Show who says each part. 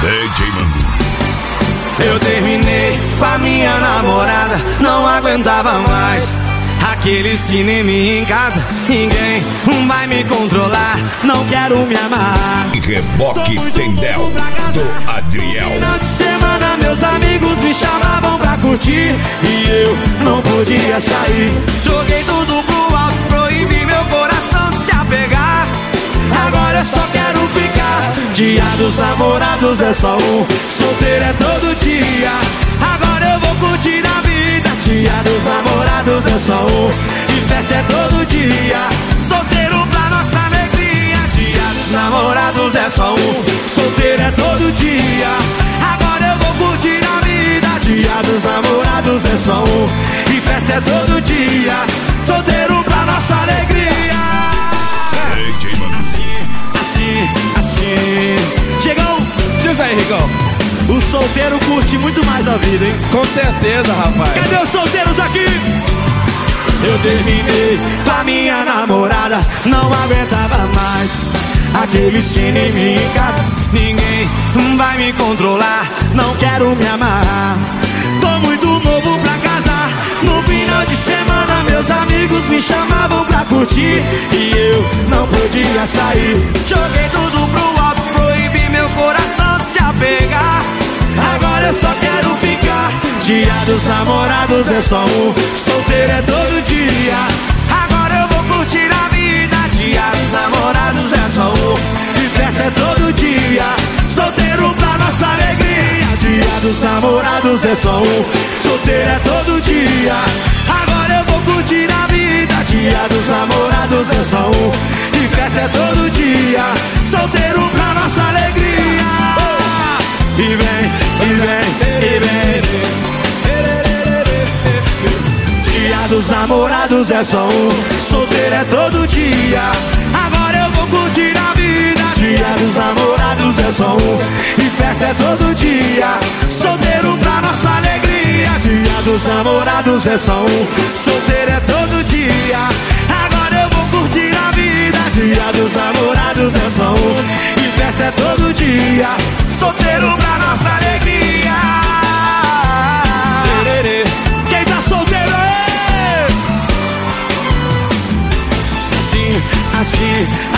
Speaker 1: DJ Manu.
Speaker 2: Eu terminei com a minha namorada, não aguentava mais aquele cinema em casa. Ninguém vai me controlar, não quero me amar.
Speaker 1: Reboque Tendel do Adriel.
Speaker 2: Final de semana meus amigos me chamavam pra curtir e eu não podia sair. Joguei tudo pro alto, proibi meu coração de se apegar. Agora eu só quero ficar. Dia dos namorados é só um, solteiro é todo dia. Agora eu vou curtir a vida. Dia dos namorados é só um, e festa é todo dia. Solteiro pra nossa alegria. Dia dos namorados é só um, solteiro é todo dia. Agora eu vou curtir a vida. Dia dos namorados é só um, e festa é todo dia. Solteiro pra nossa alegria.
Speaker 1: DJ Manu.
Speaker 2: Assim. Chegou!
Speaker 3: Diz aí, Rigão.
Speaker 2: O solteiro curte muito mais a vida, hein?
Speaker 3: Com certeza, rapaz.
Speaker 2: Cadê os solteiros aqui? Eu terminei com a minha namorada, não aguentava mais aquele cinema em casa. Ninguém vai me controlar, não quero me amar. Tô muito novo pra casar. No final de semana meus amigos me chamavam pra curtir e eu não podia sair. Joguei tudo pro alto, proibi meu coração de se apegar. Agora eu só quero ficar. Dia dos namorados é só um, solteiro é todo dia. Agora eu vou curtir a vida. Dia dos namorados é só um, e festa é todo dia. Solteiro pra nossa alegria. Dia dos namorados é só um, solteiro é todo dia. Agora eu vou curtir a vida. Dia dos namorados é só um, e festa é todo dia. Solteiro pra nossa alegria. E vem, e vem, e vem. Dia dos namorados é só um, solteiro é todo dia. Agora eu vou curtir a vida. Dia dos namorados é só um, e festa é todo dia. Solteiro pra nossa alegria. Dia dos namorados é só um, solteiro é todo dia. Agora eu vou curtir a vida. Dia dos namorados é só um, e festa é todo dia. Solteiro pra nossa alegria. Quem tá solteiro aí? Assim,